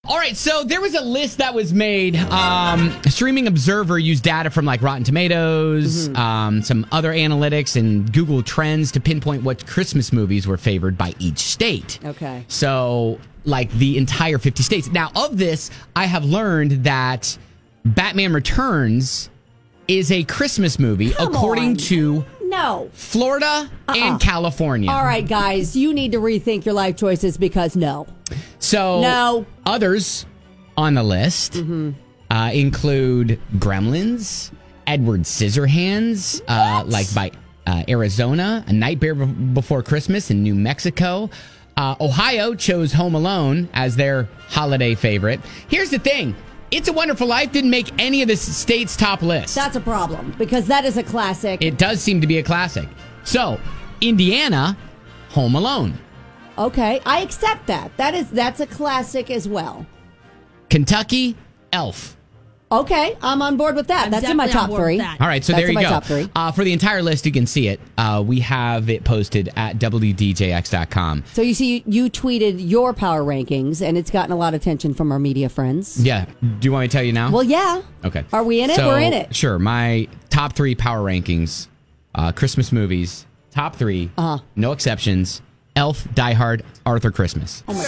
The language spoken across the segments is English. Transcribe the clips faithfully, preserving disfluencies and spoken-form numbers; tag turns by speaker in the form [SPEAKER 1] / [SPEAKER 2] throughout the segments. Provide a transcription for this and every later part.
[SPEAKER 1] All right, so there was a list that was made. Um, Streaming Observer used data from like Rotten Tomatoes, mm-hmm. um, some other analytics, and Google Trends to pinpoint what Christmas movies were favored by each state.
[SPEAKER 2] Okay.
[SPEAKER 1] So, like the entire fifty states. Now, of this, I have learned that Batman Returns is a Christmas movie,
[SPEAKER 2] Come
[SPEAKER 1] according
[SPEAKER 2] on.
[SPEAKER 1] to
[SPEAKER 2] no
[SPEAKER 1] Florida
[SPEAKER 2] uh-uh.
[SPEAKER 1] and California.
[SPEAKER 2] All right, guys, you need to rethink your life choices because no.
[SPEAKER 1] So
[SPEAKER 2] no.
[SPEAKER 1] Others on the list mm-hmm. uh, include Gremlins, Edward Scissorhands, uh, like by uh, Arizona, A Nightmare Before Christmas in New Mexico. Uh, Ohio chose Home Alone as their holiday favorite. Here's the thing. It's a Wonderful Life didn't make any of the state's top list.
[SPEAKER 2] That's a problem because that is a classic.
[SPEAKER 1] It does seem to be a classic. So, Indiana, Home Alone.
[SPEAKER 2] Okay, I accept that. That is that's a classic as well.
[SPEAKER 1] Kentucky, Elf.
[SPEAKER 2] Okay, I'm on board with that.
[SPEAKER 3] I'm
[SPEAKER 2] that's in my top three.
[SPEAKER 1] All right, so
[SPEAKER 2] that's
[SPEAKER 1] there you
[SPEAKER 2] in my
[SPEAKER 1] go.
[SPEAKER 2] Top three.
[SPEAKER 1] Uh, for the entire list, you can see it. Uh, we have it posted at W D J X dot com.
[SPEAKER 2] So you see, you tweeted your power rankings, and it's gotten a lot of attention from our media friends.
[SPEAKER 1] Yeah. Do you want me to tell you now?
[SPEAKER 2] Well, yeah.
[SPEAKER 1] Okay.
[SPEAKER 2] Are we in it?
[SPEAKER 1] So,
[SPEAKER 2] We're in it.
[SPEAKER 1] Sure. My top three power rankings, uh, Christmas movies, top three,
[SPEAKER 2] uh-huh.
[SPEAKER 1] no exceptions. Elf, Die Hard, Arthur Christmas.
[SPEAKER 2] Oh my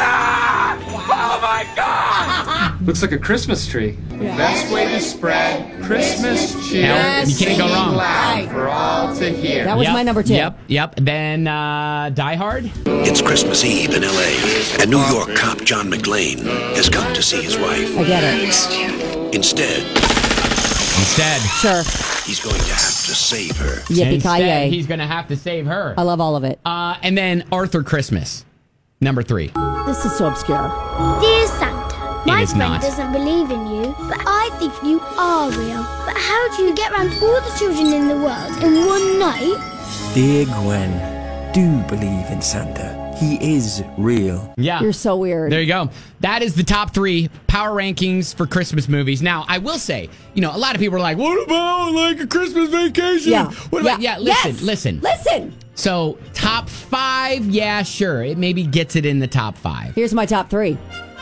[SPEAKER 2] God.
[SPEAKER 4] Oh my God! Looks like a Christmas tree.
[SPEAKER 2] Yeah.
[SPEAKER 4] Best way to spread Christmas cheer.
[SPEAKER 1] Yes. You can't go wrong.
[SPEAKER 4] Loud for all to hear.
[SPEAKER 2] That was
[SPEAKER 1] yep,
[SPEAKER 2] my number two.
[SPEAKER 1] Yep, yep. Then uh, Die Hard.
[SPEAKER 5] It's Christmas Eve in L A, and New York cop John McClane has come to see his wife.
[SPEAKER 2] I get it.
[SPEAKER 5] Instead,
[SPEAKER 1] Instead,
[SPEAKER 2] sure,
[SPEAKER 5] he's going to have to save her.
[SPEAKER 2] Yippee-ki-yay.
[SPEAKER 1] He's going to have to save her.
[SPEAKER 2] I love all of it.
[SPEAKER 1] Uh, and then Arthur Christmas, number three.
[SPEAKER 2] This is so obscure.
[SPEAKER 6] Dear Santa, my
[SPEAKER 1] is
[SPEAKER 6] friend
[SPEAKER 1] not.
[SPEAKER 6] doesn't believe in you, but I think you are real. But how do you get around all the children in the world in one night?
[SPEAKER 7] Dear Gwen, do believe in Santa. He is real.
[SPEAKER 1] Yeah.
[SPEAKER 2] You're so weird.
[SPEAKER 1] There you go. That is the top three power rankings for Christmas movies. Now, I will say, you know, a lot of people are like, what about like a Christmas Vacation?
[SPEAKER 2] Yeah.
[SPEAKER 1] What about, yeah,
[SPEAKER 2] yeah.
[SPEAKER 1] listen,
[SPEAKER 2] yes.
[SPEAKER 1] listen.
[SPEAKER 2] Listen.
[SPEAKER 1] So, top five, yeah, sure. It maybe gets it in the top five.
[SPEAKER 2] Here's my top three.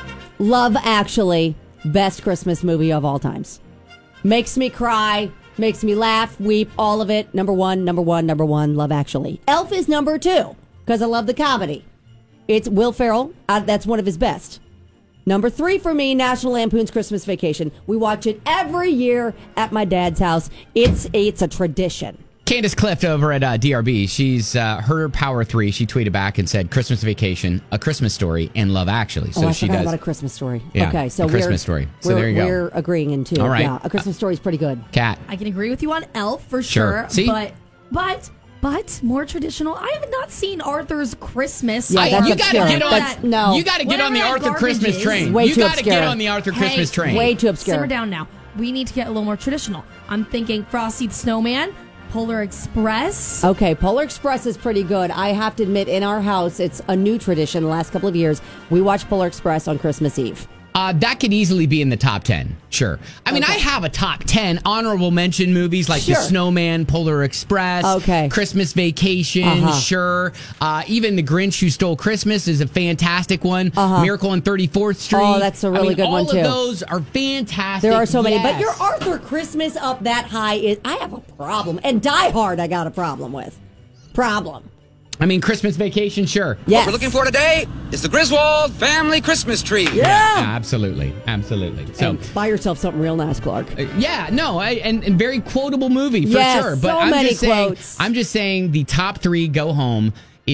[SPEAKER 2] Love Actually, best Christmas movie of all times. Makes me cry, makes me laugh, weep, all of it. Number one, number one, number one, Love Actually. Elf is number two, because I love the comedy. It's Will Ferrell. Uh, that's one of his best. Number three for me, National Lampoon's Christmas Vacation. We watch it every year at my dad's house. It's it's a tradition.
[SPEAKER 1] Candace Clift over at uh, D R B, she's uh, her power three. She tweeted back and said Christmas Vacation, A Christmas Story, and Love Actually. So
[SPEAKER 2] oh, I
[SPEAKER 1] she
[SPEAKER 2] forgot
[SPEAKER 1] does
[SPEAKER 2] about A Christmas Story.
[SPEAKER 1] Yeah,
[SPEAKER 2] okay, so
[SPEAKER 1] A Christmas
[SPEAKER 2] we're,
[SPEAKER 1] Story. So
[SPEAKER 2] we're,
[SPEAKER 1] there you go.
[SPEAKER 2] We're agreeing in two.
[SPEAKER 1] All right.
[SPEAKER 2] Yeah, A Christmas Story is pretty good.
[SPEAKER 1] Kat.
[SPEAKER 3] I can agree with you on Elf for
[SPEAKER 1] Sure.
[SPEAKER 3] sure.
[SPEAKER 1] See?
[SPEAKER 3] But, but, but more traditional. I have not seen Arthur's Christmas.
[SPEAKER 2] Yeah,
[SPEAKER 1] I-
[SPEAKER 2] that's
[SPEAKER 1] you gotta
[SPEAKER 2] obscure.
[SPEAKER 1] get on.
[SPEAKER 2] That's- no.
[SPEAKER 1] You got to get on the
[SPEAKER 3] Whatever that
[SPEAKER 1] Arthur
[SPEAKER 3] garbage
[SPEAKER 1] Christmas
[SPEAKER 3] is.
[SPEAKER 1] train.
[SPEAKER 2] Way
[SPEAKER 1] you
[SPEAKER 2] too
[SPEAKER 1] gotta get
[SPEAKER 2] obscure.
[SPEAKER 1] on the Arthur
[SPEAKER 3] Hey,
[SPEAKER 1] Christmas train.
[SPEAKER 2] Way too obscure.
[SPEAKER 3] Simmer down now. We need to get a little more traditional. I'm thinking Frosty the Snowman, Polar Express.
[SPEAKER 2] Okay, Polar Express is pretty good. I have to admit, in our house, it's a new tradition the last couple of years. We watch Polar Express on Christmas Eve.
[SPEAKER 1] Uh, that could easily be in the top ten. Sure. I mean,
[SPEAKER 2] Okay.
[SPEAKER 1] I have a top ten honorable mention movies like
[SPEAKER 2] Sure.
[SPEAKER 1] The Snowman, Polar Express,
[SPEAKER 2] Okay.
[SPEAKER 1] Christmas Vacation,
[SPEAKER 2] Uh-huh.
[SPEAKER 1] sure. Uh, even The Grinch Who Stole Christmas is a fantastic one.
[SPEAKER 2] Uh-huh.
[SPEAKER 1] Miracle on thirty-fourth Street.
[SPEAKER 2] Oh, that's a
[SPEAKER 1] I
[SPEAKER 2] really
[SPEAKER 1] mean,
[SPEAKER 2] good
[SPEAKER 1] all
[SPEAKER 2] one,
[SPEAKER 1] of
[SPEAKER 2] too.
[SPEAKER 1] those are fantastic.
[SPEAKER 2] There are so many. But
[SPEAKER 1] Yes.
[SPEAKER 2] your Arthur Christmas up that high, is I have a problem. And Die Hard, I got a problem with. Problem.
[SPEAKER 1] I mean, Christmas Vacation, sure.
[SPEAKER 2] Yes.
[SPEAKER 8] What we're looking for today is the Griswold family Christmas tree.
[SPEAKER 2] Yeah.
[SPEAKER 1] Absolutely. Absolutely. So.
[SPEAKER 2] And buy yourself something real nice, Clark.
[SPEAKER 1] Uh, Yeah, no, I, and, and very quotable movie for
[SPEAKER 2] Yes,
[SPEAKER 1] sure. But
[SPEAKER 2] so
[SPEAKER 1] I'm
[SPEAKER 2] many
[SPEAKER 1] just saying,
[SPEAKER 2] quotes.
[SPEAKER 1] I'm just saying the top three go home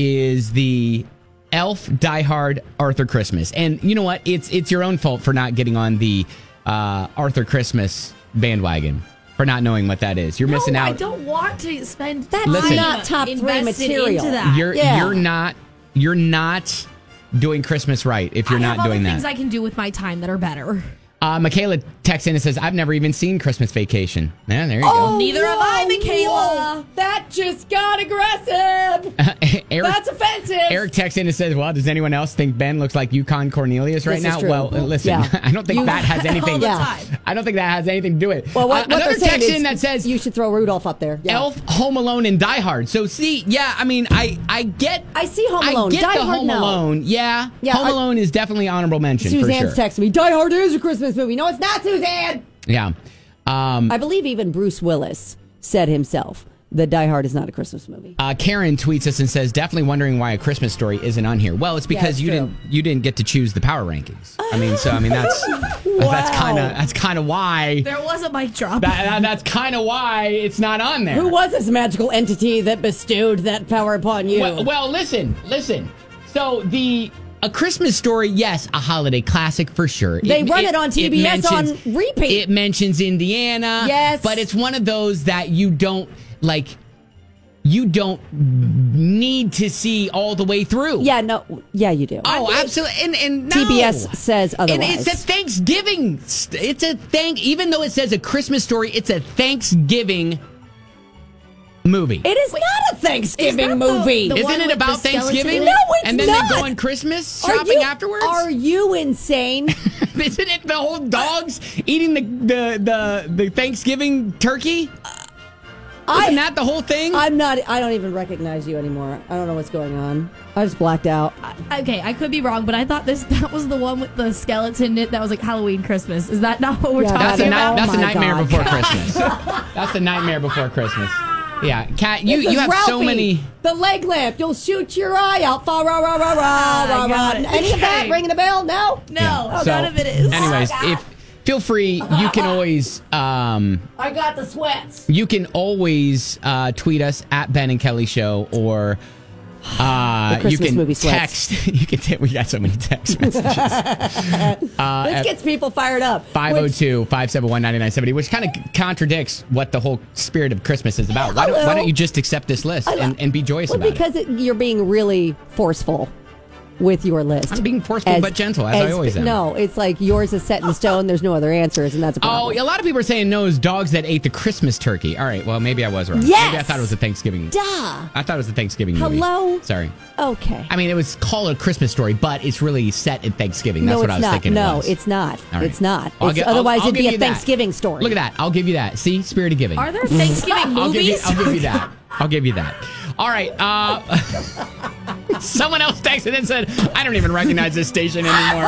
[SPEAKER 1] is the Elf, Die Hard, Arthur Christmas, and you know what? It's it's your own fault for not getting on the uh, Arthur Christmas bandwagon, for not knowing what that is. You're
[SPEAKER 3] no,
[SPEAKER 1] missing out.
[SPEAKER 3] I don't want to spend
[SPEAKER 2] That's
[SPEAKER 1] Listen.
[SPEAKER 2] not top three
[SPEAKER 3] invested
[SPEAKER 2] material.
[SPEAKER 3] into that.
[SPEAKER 1] You're
[SPEAKER 2] Yeah.
[SPEAKER 1] you're not you're not doing Christmas right if you're
[SPEAKER 3] I
[SPEAKER 1] not
[SPEAKER 3] have
[SPEAKER 1] doing
[SPEAKER 3] other
[SPEAKER 1] that.
[SPEAKER 3] things I can do with my time that are better.
[SPEAKER 1] Uh, Michaela texts in and says, "I've never even seen Christmas Vacation." Yeah, there you
[SPEAKER 2] Oh,
[SPEAKER 3] Neither have I,
[SPEAKER 2] whoa,
[SPEAKER 3] Michaela.
[SPEAKER 2] whoa. That just got aggressive.
[SPEAKER 1] go. Eric,
[SPEAKER 2] That's offensive.
[SPEAKER 1] Eric texts in and says, well, does anyone else think Ben looks like Yukon Cornelius right
[SPEAKER 2] This is
[SPEAKER 1] now?
[SPEAKER 2] true.
[SPEAKER 1] Well, listen,
[SPEAKER 2] Yeah.
[SPEAKER 1] I don't think
[SPEAKER 2] You-
[SPEAKER 1] that has anything.
[SPEAKER 3] All the
[SPEAKER 2] Yeah.
[SPEAKER 3] time.
[SPEAKER 1] I don't think that has anything to do with it.
[SPEAKER 2] Well, what,
[SPEAKER 1] uh,
[SPEAKER 2] what
[SPEAKER 1] another
[SPEAKER 2] they're saying
[SPEAKER 1] text
[SPEAKER 2] is
[SPEAKER 1] in that says
[SPEAKER 2] you should throw Rudolph up there. Yeah.
[SPEAKER 1] Elf, Home Alone, and Die Hard. So see, yeah, I mean, I I get.
[SPEAKER 2] I see Home Alone.
[SPEAKER 1] I get
[SPEAKER 2] Die
[SPEAKER 1] the
[SPEAKER 2] Hard,
[SPEAKER 1] Home
[SPEAKER 2] no.
[SPEAKER 1] Alone. Yeah,
[SPEAKER 2] Yeah,
[SPEAKER 1] Home
[SPEAKER 2] I-
[SPEAKER 1] Alone is definitely honorable mention
[SPEAKER 2] Suzanne's
[SPEAKER 1] for sure.
[SPEAKER 2] texting me. Die Hard is a Christmas movie. No, it's not, Suzanne.
[SPEAKER 1] Yeah. Um,
[SPEAKER 2] I believe even Bruce Willis said himself that Die Hard is not a Christmas movie.
[SPEAKER 1] Uh, Karen tweets us and says, "Definitely wondering why A Christmas Story isn't on here." Well, it's because
[SPEAKER 2] Yeah, it's
[SPEAKER 1] you
[SPEAKER 2] true.
[SPEAKER 1] didn't you didn't get to choose the power rankings. I mean, so I mean that's that's kind of that's kind of why
[SPEAKER 3] There was a mic drop.
[SPEAKER 1] that, that- that's kind of why it's not on there.
[SPEAKER 2] Who was this magical entity that bestowed that power upon you?
[SPEAKER 1] Well, well, listen, listen. So the A Christmas Story, yes, a holiday classic for sure.
[SPEAKER 2] They run it on T B S on repeat.
[SPEAKER 1] It mentions Indiana.
[SPEAKER 2] Yes.
[SPEAKER 1] But it's one of those that you don't, like, you don't need to see all the way through.
[SPEAKER 2] yeah, no, yeah, you do.
[SPEAKER 1] Oh, absolutely. And, and no.
[SPEAKER 2] T B S says
[SPEAKER 1] And
[SPEAKER 2] otherwise.
[SPEAKER 1] it's a Thanksgiving. It's a thank. Even though it says A Christmas Story, it's a Thanksgiving movie.
[SPEAKER 2] It is not a Thanksgiving
[SPEAKER 3] Is that the-
[SPEAKER 2] movie.
[SPEAKER 3] the one
[SPEAKER 1] Isn't it
[SPEAKER 3] with
[SPEAKER 1] about
[SPEAKER 3] the skeleton
[SPEAKER 1] Thanksgiving?
[SPEAKER 3] in it?
[SPEAKER 2] No, it's
[SPEAKER 1] And then
[SPEAKER 2] not.
[SPEAKER 1] they go on Christmas
[SPEAKER 2] Are
[SPEAKER 1] shopping
[SPEAKER 2] you-
[SPEAKER 1] afterwards?
[SPEAKER 2] Are you insane?
[SPEAKER 1] Isn't it the whole dogs eating the the the, the Thanksgiving turkey? Isn't that the whole thing?
[SPEAKER 2] I'm not. I don't even recognize you anymore. I don't know what's going on. I just blacked out.
[SPEAKER 3] Okay, I could be wrong, but I thought this that was the one with the skeleton in it that was like Halloween Christmas. Is that not what we're
[SPEAKER 2] Yeah,
[SPEAKER 1] that's a,
[SPEAKER 3] talking
[SPEAKER 1] ni-
[SPEAKER 3] about?
[SPEAKER 1] that's a
[SPEAKER 2] my
[SPEAKER 1] nightmare
[SPEAKER 2] God.
[SPEAKER 1] before Christmas. That's a nightmare before Christmas. Yeah, Kat, you,
[SPEAKER 2] This is
[SPEAKER 1] you have so
[SPEAKER 2] Ralphie,
[SPEAKER 1] many.
[SPEAKER 2] The leg lamp. You'll shoot your eye out. Fa ra ra ra ra ra
[SPEAKER 3] I got
[SPEAKER 2] ra.
[SPEAKER 3] it.
[SPEAKER 2] Any of that
[SPEAKER 3] Okay.
[SPEAKER 2] ringing a bell? No.
[SPEAKER 3] No,
[SPEAKER 1] Yeah.
[SPEAKER 3] none of it is.
[SPEAKER 1] Anyways, if feel free, you can always um,
[SPEAKER 2] I got the sweats.
[SPEAKER 1] you can always uh, tweet us at Ben and Kelly Show or. Uh,
[SPEAKER 2] The Christmas
[SPEAKER 1] you can
[SPEAKER 2] movie sweats.
[SPEAKER 1] text. You can. T- we got so many text messages. Uh,
[SPEAKER 2] This gets people fired up.
[SPEAKER 1] five oh two, five seven one, nine nine seven oh, which kind of contradicts what the whole spirit of Christmas is about. Why don't, why
[SPEAKER 2] Hello.
[SPEAKER 1] don't you just accept this list and, and be joyous
[SPEAKER 2] Well,
[SPEAKER 1] about
[SPEAKER 2] because
[SPEAKER 1] it?
[SPEAKER 2] it, you're being really forceful with your list.
[SPEAKER 1] I'm being forceful but gentle, as I always am.
[SPEAKER 2] No, it's like yours is set in stone. There's no other answers, and that's a
[SPEAKER 1] Oh,
[SPEAKER 2] problem.
[SPEAKER 1] a lot of people are saying no, it's dogs that ate the Christmas turkey. All right, well, maybe I was wrong.
[SPEAKER 2] Yes!
[SPEAKER 1] Maybe I thought it was a Thanksgiving.
[SPEAKER 2] Duh.
[SPEAKER 1] I thought it was a Thanksgiving movie.
[SPEAKER 2] Hello?
[SPEAKER 1] Sorry.
[SPEAKER 2] Okay.
[SPEAKER 1] I mean, it was called A Christmas Story, but it's really set at Thanksgiving. That's
[SPEAKER 2] no,
[SPEAKER 1] what
[SPEAKER 2] it's
[SPEAKER 1] I was
[SPEAKER 2] not.
[SPEAKER 1] thinking it
[SPEAKER 2] No,
[SPEAKER 1] was.
[SPEAKER 2] it's not.
[SPEAKER 1] All right.
[SPEAKER 2] It's not.
[SPEAKER 1] I'll
[SPEAKER 2] It's,
[SPEAKER 1] gi- I'll-
[SPEAKER 2] otherwise,
[SPEAKER 1] I'll
[SPEAKER 2] it'd
[SPEAKER 1] give
[SPEAKER 2] be a
[SPEAKER 1] you that.
[SPEAKER 2] Thanksgiving story.
[SPEAKER 1] Look at that. I'll give you that. See? Spirit of giving.
[SPEAKER 3] Are there Thanksgiving
[SPEAKER 1] I'll give you.
[SPEAKER 3] movies?
[SPEAKER 1] I'll give you that. I'll give you that. All right. Uh, someone else texted and said, "I don't even recognize this station anymore."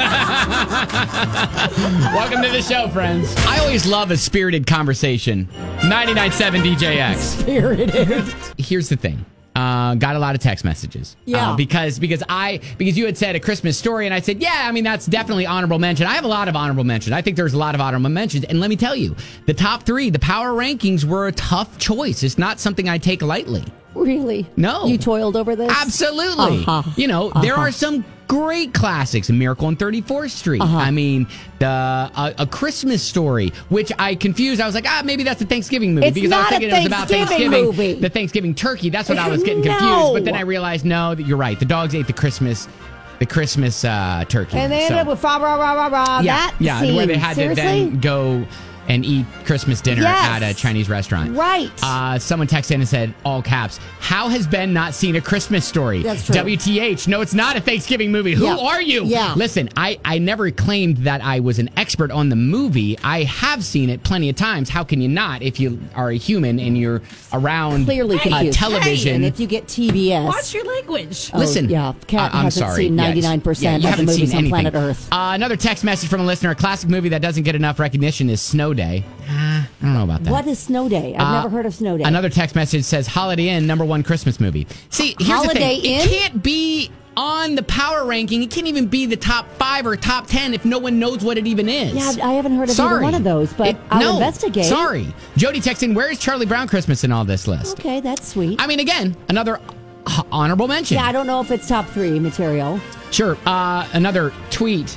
[SPEAKER 1] Welcome to the show, friends. I always love a spirited conversation. ninety-nine point seven D J X.
[SPEAKER 2] Spirited.
[SPEAKER 1] Here's the thing. Uh, got a lot of text messages.
[SPEAKER 2] Yeah.
[SPEAKER 1] Uh, because because I because you had said A Christmas Story, and I said, yeah, I mean that's definitely honorable mention. I have a lot of honorable mentions. I think there's a lot of honorable mentions, and let me tell you, the top three, the power rankings were a tough choice. It's not something I take lightly.
[SPEAKER 2] Really?
[SPEAKER 1] No.
[SPEAKER 2] You toiled over this?
[SPEAKER 1] Absolutely.
[SPEAKER 2] Uh-huh.
[SPEAKER 1] You know, there
[SPEAKER 2] Uh-huh.
[SPEAKER 1] are some great classics. Miracle on thirty-fourth Street.
[SPEAKER 2] Uh-huh.
[SPEAKER 1] I mean, the uh, A Christmas Story, which I confused. I was like, ah, maybe that's a Thanksgiving movie
[SPEAKER 2] It's
[SPEAKER 1] because I was
[SPEAKER 2] not a
[SPEAKER 1] thinking it was about
[SPEAKER 2] Thanksgiving
[SPEAKER 1] Thanksgiving,
[SPEAKER 2] movie.
[SPEAKER 1] the Thanksgiving turkey. That's what I was getting confused.
[SPEAKER 2] No.
[SPEAKER 1] But then I realized, no, that you're right. The dogs ate the Christmas, the Christmas uh, turkey.
[SPEAKER 2] And they
[SPEAKER 1] So-
[SPEAKER 2] ended up with fa ra ra ra ra.
[SPEAKER 1] yeah,
[SPEAKER 2] That
[SPEAKER 1] yeah,
[SPEAKER 2] scene.
[SPEAKER 1] where they had
[SPEAKER 2] Seriously?
[SPEAKER 1] to then go and eat Christmas dinner
[SPEAKER 2] Yes.
[SPEAKER 1] at a Chinese restaurant.
[SPEAKER 2] Right.
[SPEAKER 1] Uh, someone texted in and said, all caps, how has Ben not seen A Christmas Story?
[SPEAKER 2] That's true.
[SPEAKER 1] W T H, no, it's not a Thanksgiving movie. Who
[SPEAKER 2] Yeah.
[SPEAKER 1] are you?
[SPEAKER 2] Yeah.
[SPEAKER 1] Listen, I, I never claimed that I was an expert on the movie. I have seen it plenty of times. How can you not if you are a human and you're around
[SPEAKER 2] Clearly
[SPEAKER 1] uh,
[SPEAKER 2] confused.
[SPEAKER 1] television?
[SPEAKER 2] And if you get T B S.
[SPEAKER 3] Watch your language.
[SPEAKER 2] Oh,
[SPEAKER 1] Listen,
[SPEAKER 2] yeah, Kat
[SPEAKER 1] I- I'm
[SPEAKER 2] hasn't
[SPEAKER 1] sorry.
[SPEAKER 2] seen
[SPEAKER 1] Yeah,
[SPEAKER 2] ninety-nine percent
[SPEAKER 1] yeah, you
[SPEAKER 2] of the
[SPEAKER 1] haven't
[SPEAKER 2] movies
[SPEAKER 1] seen
[SPEAKER 2] on
[SPEAKER 1] anything.
[SPEAKER 2] planet Earth.
[SPEAKER 1] Uh, another text message from a listener. A classic movie that doesn't get enough recognition is Snow Day. Ah, I don't know about that.
[SPEAKER 2] What is Snow Day? I've
[SPEAKER 1] Uh,
[SPEAKER 2] never heard of Snow Day.
[SPEAKER 1] Another text message says Holiday Inn, number one Christmas movie. See, here's
[SPEAKER 2] Holiday
[SPEAKER 1] the thing.
[SPEAKER 2] Inn?
[SPEAKER 1] It can't be on the power ranking. It can't even be the top five or top ten if no one knows what it even is.
[SPEAKER 2] Yeah, I haven't heard of
[SPEAKER 1] Sorry.
[SPEAKER 2] either one of those, but
[SPEAKER 1] It-
[SPEAKER 2] I'll
[SPEAKER 1] no,
[SPEAKER 2] investigate.
[SPEAKER 1] Sorry. Jody texts in, where is Charlie Brown Christmas in all this list?
[SPEAKER 2] Okay, that's sweet.
[SPEAKER 1] I mean, again, another h- honorable mention.
[SPEAKER 2] Yeah, I don't know if it's top three material.
[SPEAKER 1] Sure. Uh, another tweet.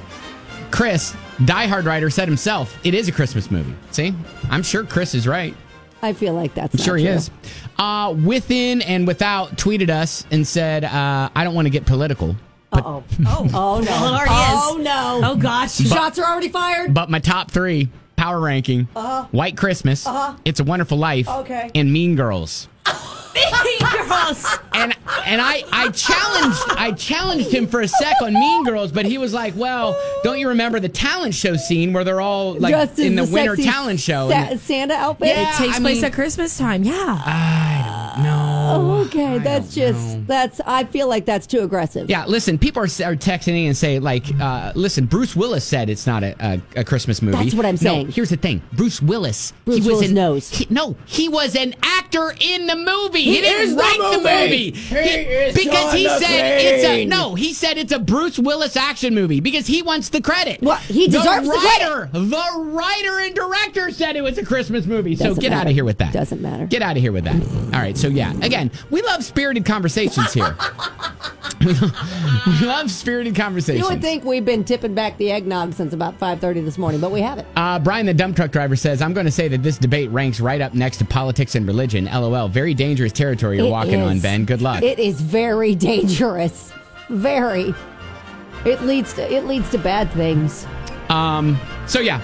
[SPEAKER 1] Chris, Die Hard writer, said himself, it is a Christmas movie. See? I'm sure Chris is right.
[SPEAKER 2] I feel like that's
[SPEAKER 1] I'm
[SPEAKER 2] not
[SPEAKER 1] sure he
[SPEAKER 2] true.
[SPEAKER 1] is. Uh, within and without tweeted us and said, uh, I don't want to get political. But,
[SPEAKER 2] Uh-oh. Oh, oh no.
[SPEAKER 3] Well, it already
[SPEAKER 2] oh,
[SPEAKER 3] is.
[SPEAKER 2] no.
[SPEAKER 3] Oh, gosh.
[SPEAKER 2] Shots are already fired.
[SPEAKER 1] but my top three power ranking
[SPEAKER 2] Uh-huh.
[SPEAKER 1] White Christmas,
[SPEAKER 2] Uh-huh.
[SPEAKER 1] It's a Wonderful Life,
[SPEAKER 2] Okay.
[SPEAKER 1] and Mean Girls.
[SPEAKER 3] Mean Girls.
[SPEAKER 1] And and I, I challenged I challenged him for a sec on Mean Girls, but he was like, "Well, don't you remember the talent show scene where they're all like
[SPEAKER 2] Dressed
[SPEAKER 1] in the
[SPEAKER 2] as
[SPEAKER 1] winter
[SPEAKER 2] sexy
[SPEAKER 1] talent show?"
[SPEAKER 2] Sa-
[SPEAKER 1] And-
[SPEAKER 2] Santa outfit?
[SPEAKER 1] Yeah.
[SPEAKER 3] It takes
[SPEAKER 1] I
[SPEAKER 3] place
[SPEAKER 1] mean-
[SPEAKER 3] at Christmas time. Yeah.
[SPEAKER 1] I don't know.
[SPEAKER 2] Okay,
[SPEAKER 1] I
[SPEAKER 2] that's
[SPEAKER 1] don't
[SPEAKER 2] just,
[SPEAKER 1] know.
[SPEAKER 2] that's, I feel like that's too aggressive.
[SPEAKER 1] Yeah, listen, people are, are texting in and say, like, uh, listen, Bruce Willis said it's not a, a, a Christmas movie.
[SPEAKER 2] That's what I'm saying.
[SPEAKER 1] No, here's the thing. Bruce Willis.
[SPEAKER 2] Bruce
[SPEAKER 1] he was
[SPEAKER 2] Willis
[SPEAKER 1] an,
[SPEAKER 2] knows.
[SPEAKER 1] He, no, he was an actor in the movie. He,
[SPEAKER 2] He
[SPEAKER 1] didn't
[SPEAKER 2] is the
[SPEAKER 1] write the
[SPEAKER 2] movie.
[SPEAKER 1] movie.
[SPEAKER 2] He
[SPEAKER 7] is
[SPEAKER 1] because he
[SPEAKER 7] Jonathan.
[SPEAKER 1] said it's a, no, he said it's a Bruce Willis action movie because he wants the credit.
[SPEAKER 2] Well, he deserves the
[SPEAKER 1] writer, The writer and director said it was a Christmas movie. So
[SPEAKER 2] Doesn't
[SPEAKER 1] get out
[SPEAKER 2] matter.
[SPEAKER 1] of here with that.
[SPEAKER 2] Doesn't matter.
[SPEAKER 1] Get out of here with that. All right, so yeah, again, we love spirited conversations here. we, love, we love spirited conversations.
[SPEAKER 2] You would think we've been tipping back the eggnog since about five thirty this morning, but we haven't.
[SPEAKER 1] Uh, Brian, the dump truck driver, says, I'm going to say that this debate ranks right up next to politics and religion. LOL. Very dangerous territory you're
[SPEAKER 2] It
[SPEAKER 1] walking on,
[SPEAKER 2] is.
[SPEAKER 1] Ben. Good luck.
[SPEAKER 2] It is very dangerous. Very. It leads to it leads to bad things.
[SPEAKER 1] Um. So, yeah.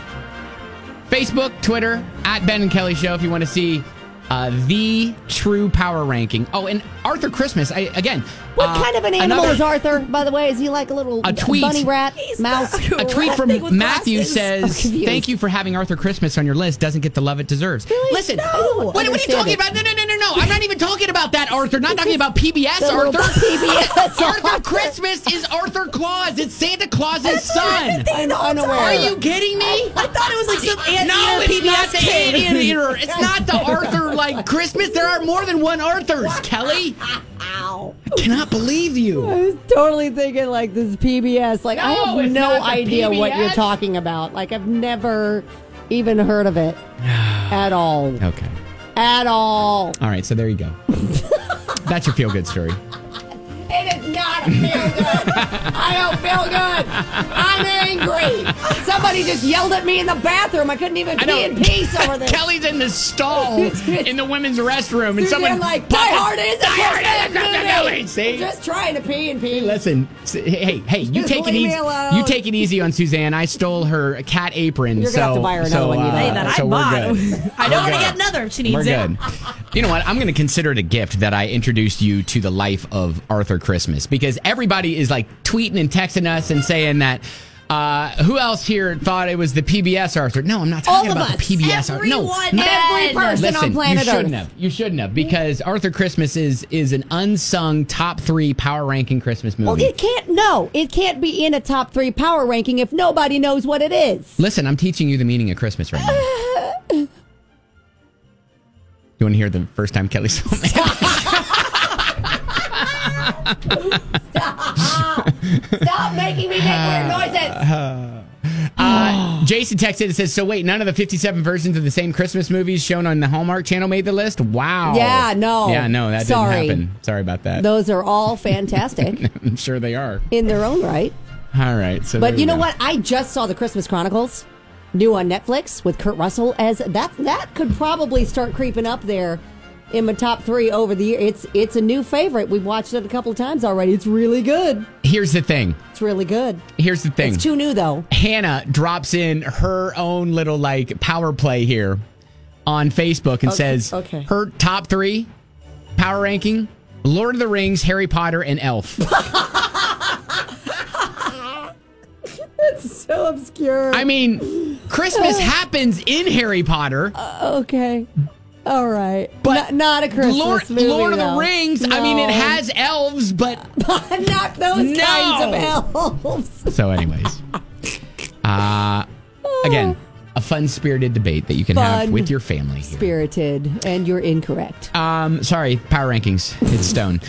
[SPEAKER 1] Facebook, Twitter, at Ben and Kelly Show if you want to see uh, the true power ranking. Oh, and Arthur Christmas. I, again.
[SPEAKER 2] What
[SPEAKER 1] uh,
[SPEAKER 2] kind of an animal
[SPEAKER 1] another-
[SPEAKER 2] is Arthur, by the way? Is he like a little
[SPEAKER 1] A tweet.
[SPEAKER 2] bunny rat, mouse?
[SPEAKER 1] A tweet from
[SPEAKER 3] Thing with
[SPEAKER 1] Matthew
[SPEAKER 3] glasses.
[SPEAKER 2] I'm
[SPEAKER 1] says,
[SPEAKER 2] confused.
[SPEAKER 1] thank you for having Arthur Christmas on your list. Doesn't get the love it deserves.
[SPEAKER 2] Really?
[SPEAKER 1] Listen,
[SPEAKER 2] No, I don't
[SPEAKER 1] what, what are you
[SPEAKER 2] understand
[SPEAKER 1] talking
[SPEAKER 2] it.
[SPEAKER 1] about? No, no, no, no, no. I'm not even talking about that, Arthur. Not talking about P B S,
[SPEAKER 2] The little
[SPEAKER 1] Arthur.
[SPEAKER 2] P B S
[SPEAKER 1] Arthur
[SPEAKER 2] Arthur.
[SPEAKER 1] Christmas is Arthur Claus. It's Santa Claus's son.
[SPEAKER 2] I know, unaware.
[SPEAKER 1] Are you kidding me?
[SPEAKER 3] I thought it was like some Aunt
[SPEAKER 1] No,
[SPEAKER 3] Nina
[SPEAKER 1] it's
[SPEAKER 3] P B S
[SPEAKER 1] not the
[SPEAKER 3] kid.
[SPEAKER 1] alien eater. It's not the Arthur like Christmas. There are more than one Arthurs, Kelly.
[SPEAKER 2] Ow.
[SPEAKER 1] I cannot believe you.
[SPEAKER 2] I was totally thinking like this is P B S. Like I
[SPEAKER 1] No,
[SPEAKER 2] have
[SPEAKER 1] it's
[SPEAKER 2] no
[SPEAKER 1] not the
[SPEAKER 2] idea what
[SPEAKER 1] P B S.
[SPEAKER 2] you're talking about. Like I've never even heard of it at all.
[SPEAKER 1] Okay.
[SPEAKER 2] At all.
[SPEAKER 1] All right, so there you go. That's your feel-good story.
[SPEAKER 2] It is not a feel good. I don't feel good. I'm angry. Somebody just yelled at me in the bathroom. I couldn't even
[SPEAKER 1] I
[SPEAKER 2] pee
[SPEAKER 1] know.
[SPEAKER 2] in peace over this.
[SPEAKER 1] Kelly's in the stall in the women's restroom, and
[SPEAKER 2] Dude,
[SPEAKER 1] someone
[SPEAKER 2] they're like,
[SPEAKER 1] popped
[SPEAKER 2] Die
[SPEAKER 1] in-
[SPEAKER 2] Hard is a
[SPEAKER 1] Die Hard
[SPEAKER 2] Christmas
[SPEAKER 1] is a
[SPEAKER 2] movie.
[SPEAKER 1] movie. See?
[SPEAKER 2] Just trying to pee and pee.
[SPEAKER 1] Listen, s- hey, hey, you
[SPEAKER 2] Just
[SPEAKER 1] take it
[SPEAKER 2] leave me
[SPEAKER 1] easy.
[SPEAKER 2] alone.
[SPEAKER 1] You take it easy on Suzanne. I stole her cat apron.
[SPEAKER 2] You're
[SPEAKER 1] so,
[SPEAKER 2] gonna have to buy her another
[SPEAKER 1] so,
[SPEAKER 2] one, you know.
[SPEAKER 1] uh,
[SPEAKER 3] Hey, that I
[SPEAKER 1] so we're
[SPEAKER 3] bought.
[SPEAKER 1] good.
[SPEAKER 3] I don't
[SPEAKER 1] We're
[SPEAKER 3] want to
[SPEAKER 1] good.
[SPEAKER 3] get another. She needs
[SPEAKER 1] We're
[SPEAKER 3] it.
[SPEAKER 1] good. You know what? I'm going to consider it a gift that I introduced you to the life of Arthur Christmas because everybody is like tweeting and texting us and saying that. Uh, who else here thought it was the P B S Arthur? No, I'm not talking
[SPEAKER 2] All of
[SPEAKER 1] about
[SPEAKER 2] us.
[SPEAKER 1] the P B S Arthur. No,
[SPEAKER 3] Everyone.
[SPEAKER 1] not-
[SPEAKER 2] Every person
[SPEAKER 1] Listen,
[SPEAKER 2] on planet
[SPEAKER 1] you shouldn't
[SPEAKER 2] Earth.
[SPEAKER 1] have. You shouldn't have because Arthur Christmas is is an unsung top three power ranking Christmas movie.
[SPEAKER 2] Well, it can't. No, it can't be in a top three power ranking if nobody knows what it is.
[SPEAKER 1] Listen, I'm teaching you the meaning of Christmas right now. You want to hear the first time Kelly saw me?
[SPEAKER 2] Stop making me make weird noises.
[SPEAKER 1] Uh, Jason texted and says, so wait, none of the fifty-seven versions of the same Christmas movies shown on the Hallmark Channel made the list? Wow.
[SPEAKER 2] Yeah, no.
[SPEAKER 1] Yeah, no, that
[SPEAKER 2] Sorry.
[SPEAKER 1] didn't happen. Sorry about that.
[SPEAKER 2] Those are all fantastic
[SPEAKER 1] I'm sure they are.
[SPEAKER 2] in their own right.
[SPEAKER 1] All right. So
[SPEAKER 2] But
[SPEAKER 1] there
[SPEAKER 2] you know
[SPEAKER 1] go.
[SPEAKER 2] what? I just saw the Christmas Chronicles, new on Netflix with Kurt Russell as that. That could probably start creeping up there in my top three over the year. It's it's a new favorite. We've watched it a couple of times already. It's really good.
[SPEAKER 1] Here's the thing.
[SPEAKER 2] It's really good.
[SPEAKER 1] Here's the thing.
[SPEAKER 2] It's too new though.
[SPEAKER 1] Hannah drops in her own little like power play here on Facebook and
[SPEAKER 2] Okay,
[SPEAKER 1] says
[SPEAKER 2] okay.
[SPEAKER 1] her top three power ranking: Lord of the Rings, Harry Potter, and Elf.
[SPEAKER 2] It's so obscure.
[SPEAKER 1] I mean, Christmas happens in Harry Potter.
[SPEAKER 2] Okay. All right.
[SPEAKER 1] But
[SPEAKER 2] not, not a Christmas
[SPEAKER 1] Lord,
[SPEAKER 2] movie.
[SPEAKER 1] Lord of the
[SPEAKER 2] though.
[SPEAKER 1] Rings, I mean, it
[SPEAKER 2] No.
[SPEAKER 1] has elves, but
[SPEAKER 2] not those
[SPEAKER 1] No.
[SPEAKER 2] kinds of elves.
[SPEAKER 1] so, anyways, uh, again, a fun-spirited debate that you can have
[SPEAKER 2] Fun.
[SPEAKER 1] with your family here.
[SPEAKER 2] Spirited, and you're incorrect.
[SPEAKER 1] Um, sorry, power rankings. It's Stone.